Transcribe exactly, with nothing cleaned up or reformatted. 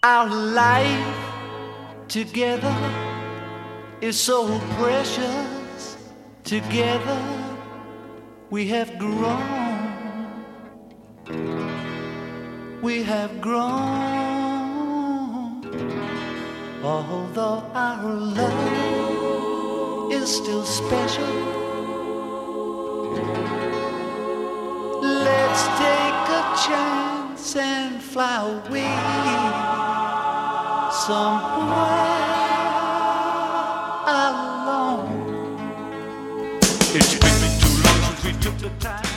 Our life together is so precious. Together we have grown. We have grown. Although our love is still special, let's take a chance and fly away somewhere alone. It's been too long since we took the time.